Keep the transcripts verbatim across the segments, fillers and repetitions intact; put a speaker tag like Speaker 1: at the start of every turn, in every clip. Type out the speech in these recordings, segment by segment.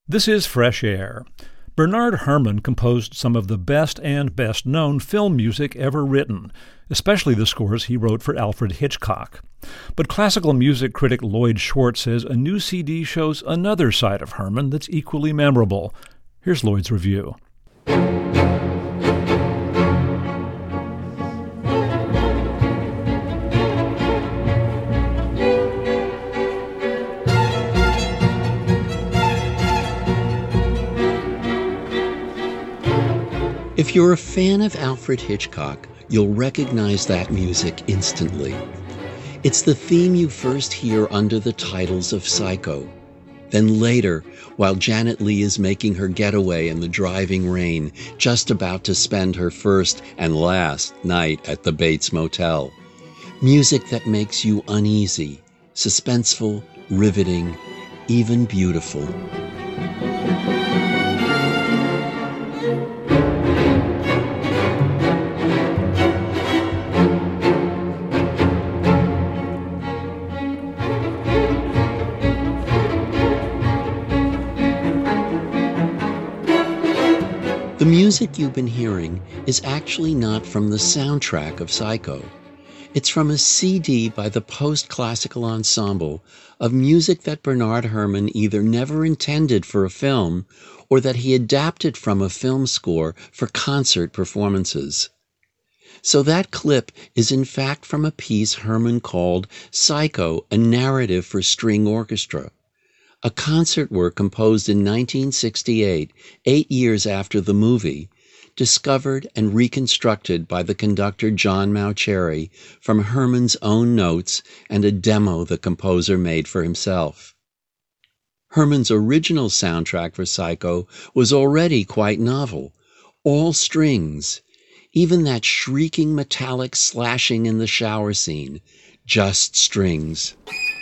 Speaker 1: This is Fresh Air. Bernard Herrmann composed some of the best and best-known film music ever written, especially the scores he wrote for Alfred Hitchcock. But classical music critic Lloyd Schwartz says a new C D shows another side of Herrmann that's equally memorable. Here's Lloyd's review.
Speaker 2: If you're a fan of Alfred Hitchcock, you'll recognize that music instantly. It's the theme you first hear under the titles of Psycho. Then later, while Janet Leigh is making her getaway in the driving rain, just about to spend her first and last night at the Bates Motel. Music that makes you uneasy, suspenseful, riveting, even beautiful. The music you've been hearing is actually not from the soundtrack of Psycho. It's from a C D by the Post-Classical Ensemble of music that Bernard Herrmann either never intended for a film or that he adapted from a film score for concert performances. So that clip is in fact from a piece Herrmann called Psycho, a Narrative for String Orchestra, a concert work composed in nineteen sixty-eight, eight years after the movie, discovered and reconstructed by the conductor John Mauceri from Herrmann's own notes and a demo the composer made for himself. Herrmann's original soundtrack for Psycho was already quite novel, all strings, even that shrieking metallic slashing in the shower scene, just strings.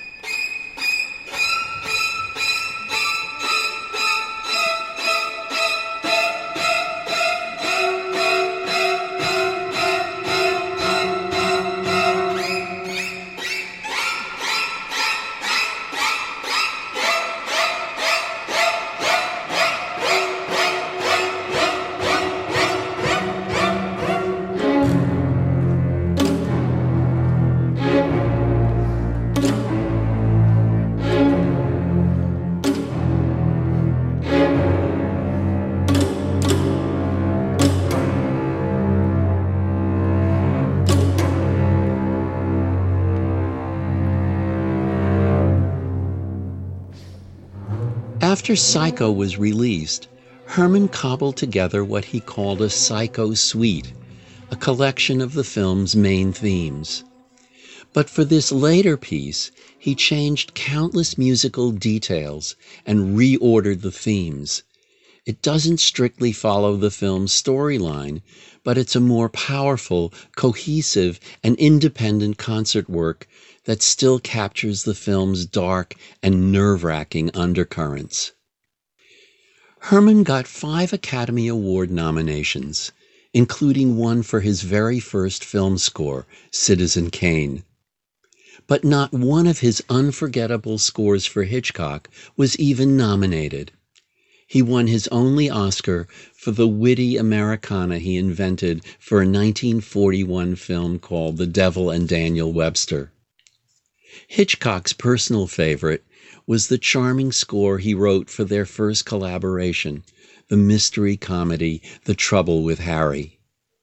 Speaker 2: After Psycho was released, Herrmann cobbled together what he called a Psycho Suite, a collection of the film's main themes. But for this later piece, he changed countless musical details and reordered the themes. It doesn't strictly follow the film's storyline, but it's a more powerful, cohesive, and independent concert work that still captures the film's dark and nerve-wracking undercurrents. Herrmann got five Academy Award nominations, including one for his very first film score, Citizen Kane. But not one of his unforgettable scores for Hitchcock was even nominated. He won his only Oscar for the witty Americana he invented for a nineteen forty-one film called The Devil and Daniel Webster. Hitchcock's personal favorite was the charming score he wrote for their first collaboration, the mystery comedy The Trouble with Harry.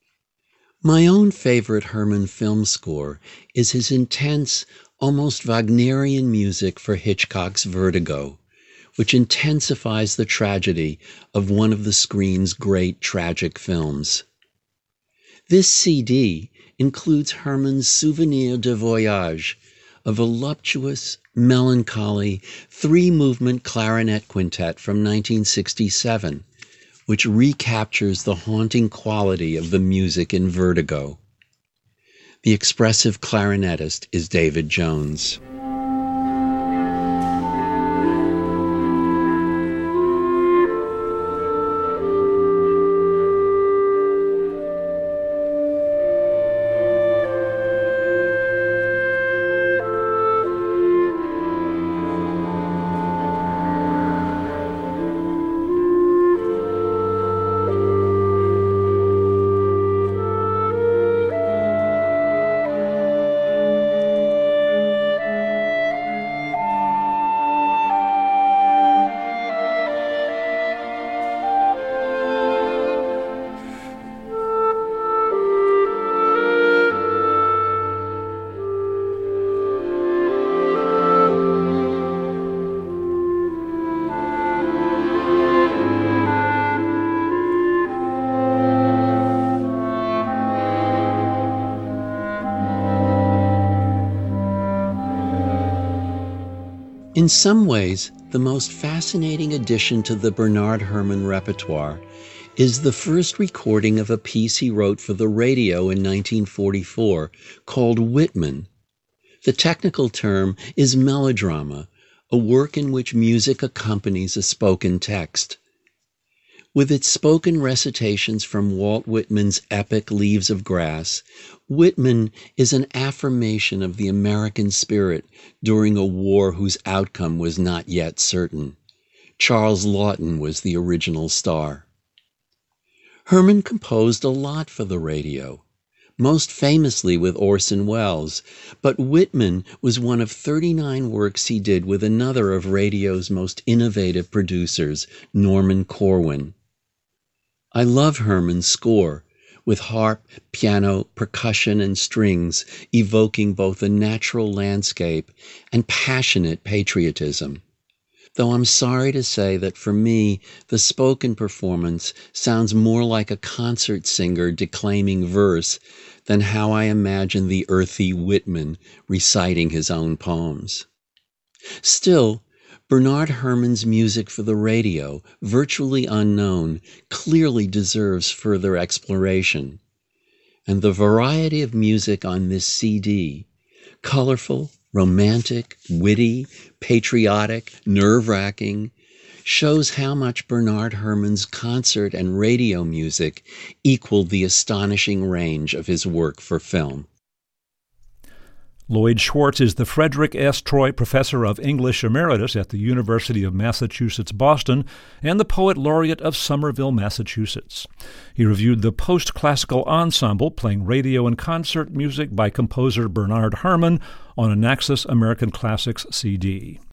Speaker 2: My own favorite Herrmann film score is his intense, almost Wagnerian music for Hitchcock's Vertigo, which intensifies the tragedy of one of the screen's great tragic films. This C D includes Herrmann's Souvenir de Voyage, a voluptuous, melancholy, three-movement clarinet quintet from nineteen sixty-seven, which recaptures the haunting quality of the music in Vertigo. The expressive clarinetist is David Jones. In some ways, the most fascinating addition to the Bernard Herrmann repertoire is the first recording of a piece he wrote for the radio in nineteen forty-four called Whitman. The technical term is melodrama, a work in which music accompanies a spoken text. With its spoken recitations from Walt Whitman's epic Leaves of Grass, Whitman is an affirmation of the American spirit during a war whose outcome was not yet certain. Charles Laughton was the original star. Herrmann composed a lot for the radio, most famously with Orson Welles, but Whitman was one of thirty-nine works he did with another of radio's most innovative producers, Norman Corwin. I love Herrmann's score, with harp, piano, percussion, and strings evoking both a natural landscape and passionate patriotism. Though I'm sorry to say that for me, the spoken performance sounds more like a concert singer declaiming verse than how I imagine the earthy Whitman reciting his own poems. Still, Bernard Herrmann's music for the radio, virtually unknown, clearly deserves further exploration. And the variety of music on this C D, colorful, romantic, witty, patriotic, nerve-wracking, shows how much Bernard Herrmann's concert and radio music equaled the astonishing range of his work for film.
Speaker 1: Lloyd Schwartz is the Frederick S. Troy Professor of English Emeritus at the University of Massachusetts, Boston, and the Poet Laureate of Somerville, Massachusetts. He reviewed the Post-Classical Ensemble playing radio and concert music by composer Bernard Herrmann on a Naxos American Classics C D.